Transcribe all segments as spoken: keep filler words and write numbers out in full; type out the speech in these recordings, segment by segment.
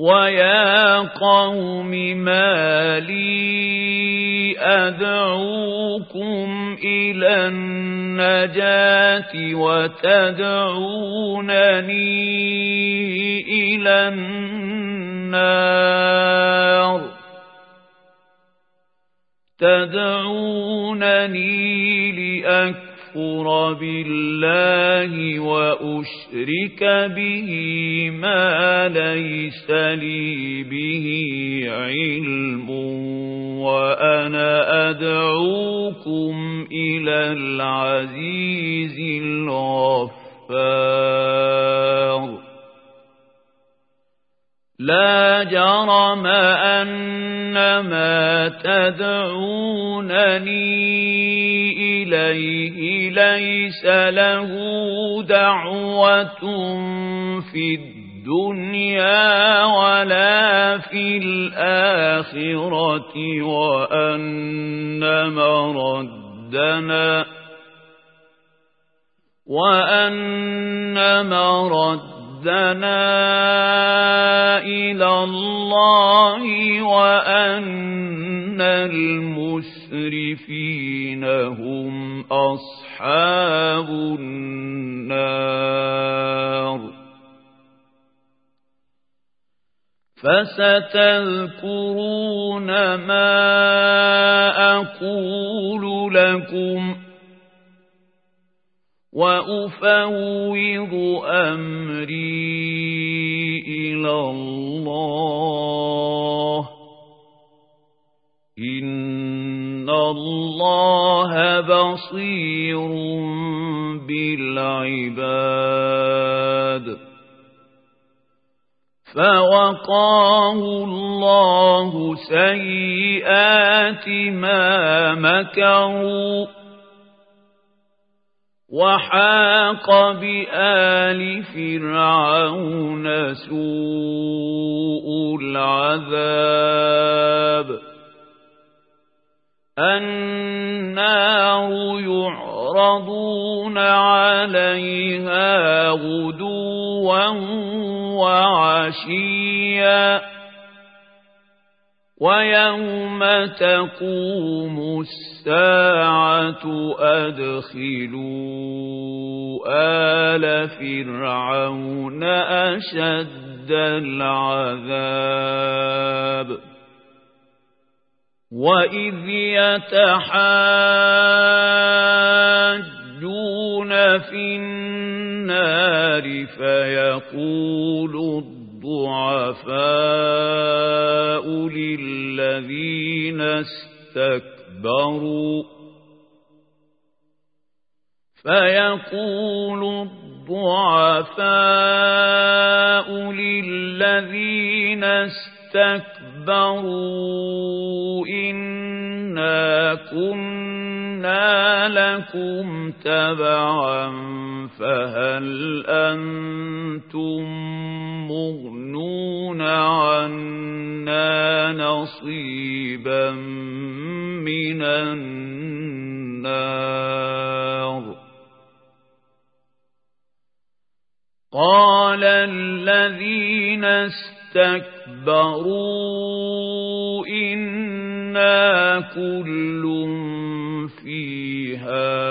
وَيَا قَوْمِ مَا لِي أَدْعُوكُمْ إِلَى النَّجَاةِ وَتَدْعُونَنِي إِلَى النَّارِ تَدْعُونَنِي لِأَكْفُرَ بِاللَّهِ وَأُشْرِكَ بِهِ مَا لَيْسَ لِي بِهِ عِلْمٌ وَأَنَا أَدْعُوكُمْ إِلَى الْعَزِيزِ الْغَفَّارِ لا جرم أن ما تدعونني إليه ليس له دعوة في الدنيا ولا في الآخرة وأن مردنا وأن مردنا إلى الله وأن المسرفين هم أصحاب النار فستذكرون ما أقول لكم وأفوض أمري إلى الله إن الله بصير بالعباد فوقاه الله سيئات ما مكروا وحاق بآل فرعون سوء العذاب النار يعرضون عليها غدوا وعشيا ويوم تقوم الساعة أدخلوا آل فرعون أشد العذاب وإذ يتحاجون في النار فيقول الضعفاء للذين استكبروا فيقول الضعفاء للذين استكبروا إنا كنا لكم تبعا فهل أنتم مغنون عنا نصيبا من النار قال الذين استكبروا إنا كل فيها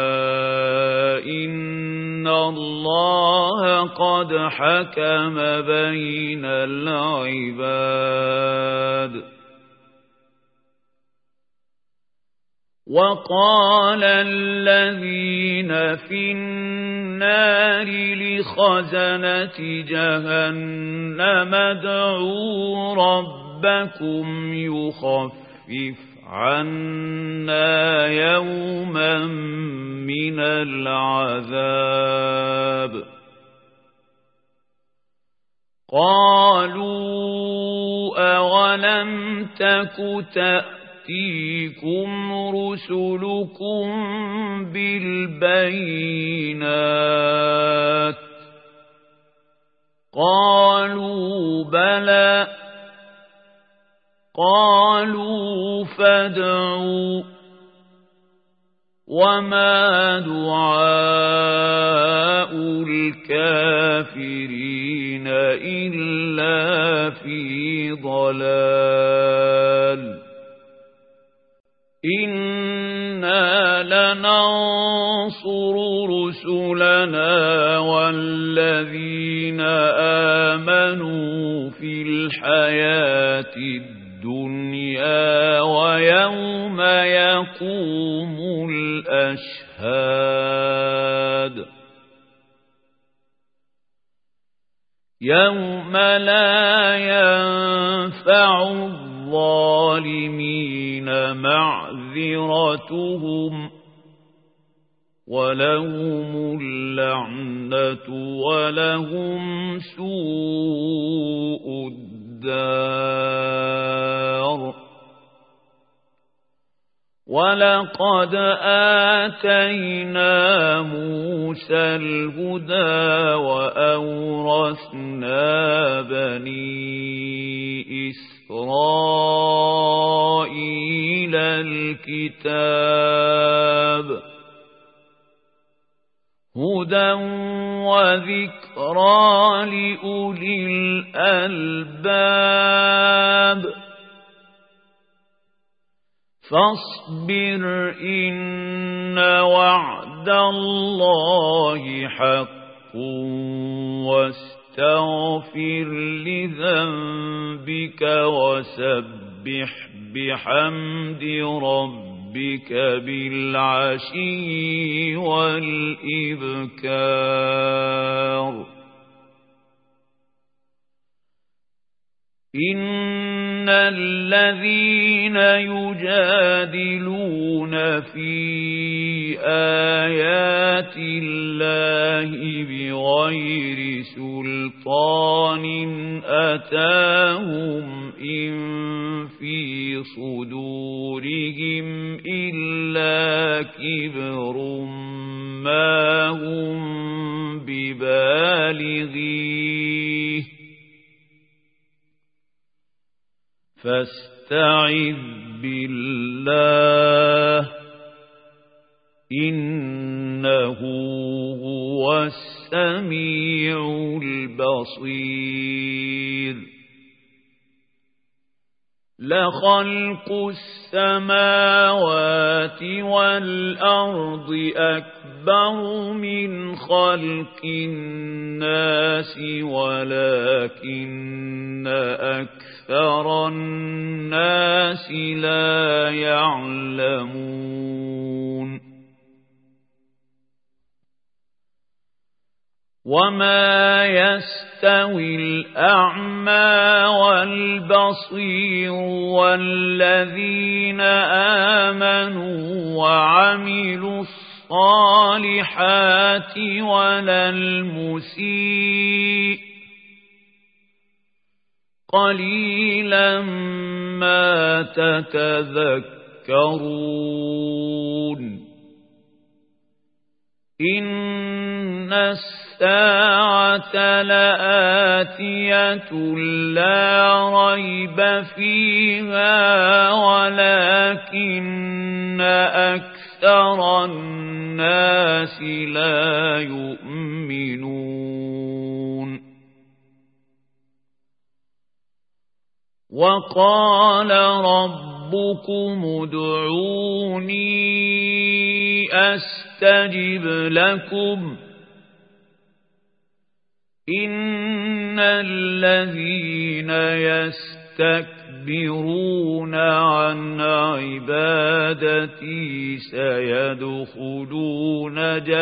إن الله قد حكم بين العباد وقال الذين في النار لخزنة جهنم ادعوا ربكم يخفف عنا يوما من العذاب قالوا أولم تك تأتيكم رسلكم بالبينات قالوا بلى قالوا فادعوا وما دعاء الكافرين إلا لفي ضلال إنا لننصر رسلنا والذين آمنوا في الحياة الدنيا ويوم يقوم الأشهاد يوم لا ينفع الظالمين معذرتهم ولهم اللعنة ولهم سوء الدار ولقد آتينا موسى الهدى وأورثنا بني إسرائيل الكتاب هدى وذكرى لأولي الألباب فاصبر إن وعد الله حق واستغفر لذنبك وسبح بحمد ربك بالعشي والإبكار إن الذين يجادلون في آيات الله بغير سلطان أتاهم إن في صدورهم إلا كبر ما هم ببالغيه فاستعذ بالله إنه هو السميع البصير لخلق السماوات والأرض أكبر من خلق الناس ولكن أكثر الناس لا يعلمون وما يستوي الأعمى والبصير والذين آمنوا وعملوا الصالحات ولا المسيء قليلا ما تتذكرون إن الساعة لآتية لا ريب فيها ولكن أكثر الناس لا يؤمنون وقال ربكم ادعوني أستجب لكم إن الذين يستكبرون عن عبادتي سيدخلون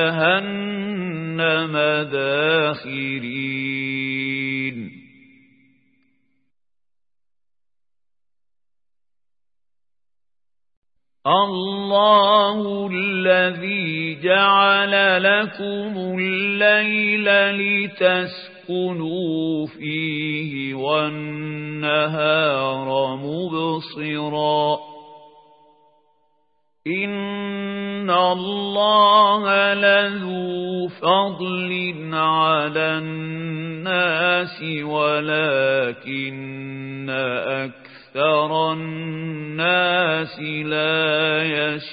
جهنم داخرين الله الذي جعل لكم الليل لتسكنوا فيه والنهار مبصرا إن الله لذو فضل على الناس ولكن أكثر أكثر الناس لا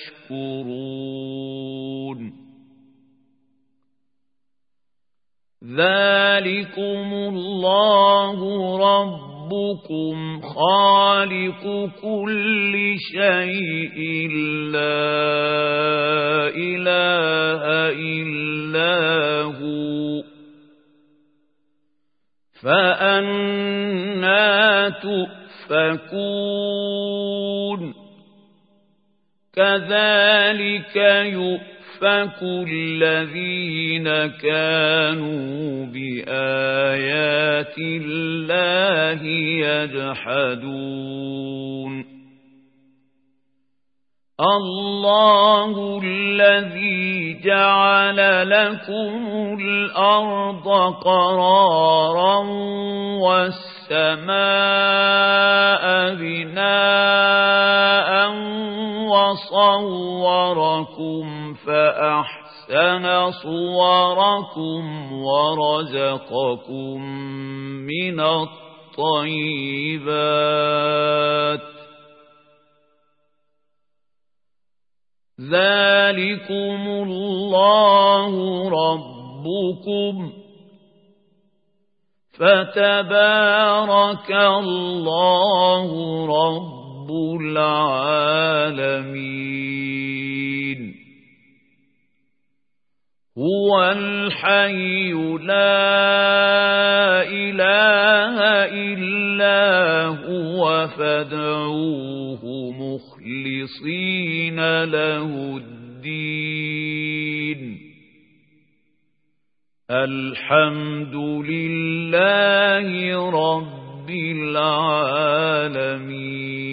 يشكرون ذلكم الله رب ربكم خالق كل شيء لا إله إلا هو فأنى تؤفكون كذلك يؤفك الذين كانوا بآيات الله يجحدون الله الذي جعل لكم الأرض قرارا والسماء بناء وصوركم فأحسن صوركم ورزقكم من الطيبات ذلكم الله ربكم فتبارك الله رب العالمين هو الحي لا إله إلا هو فادعوه مخلصين له الدين الحمد لله رب العالمين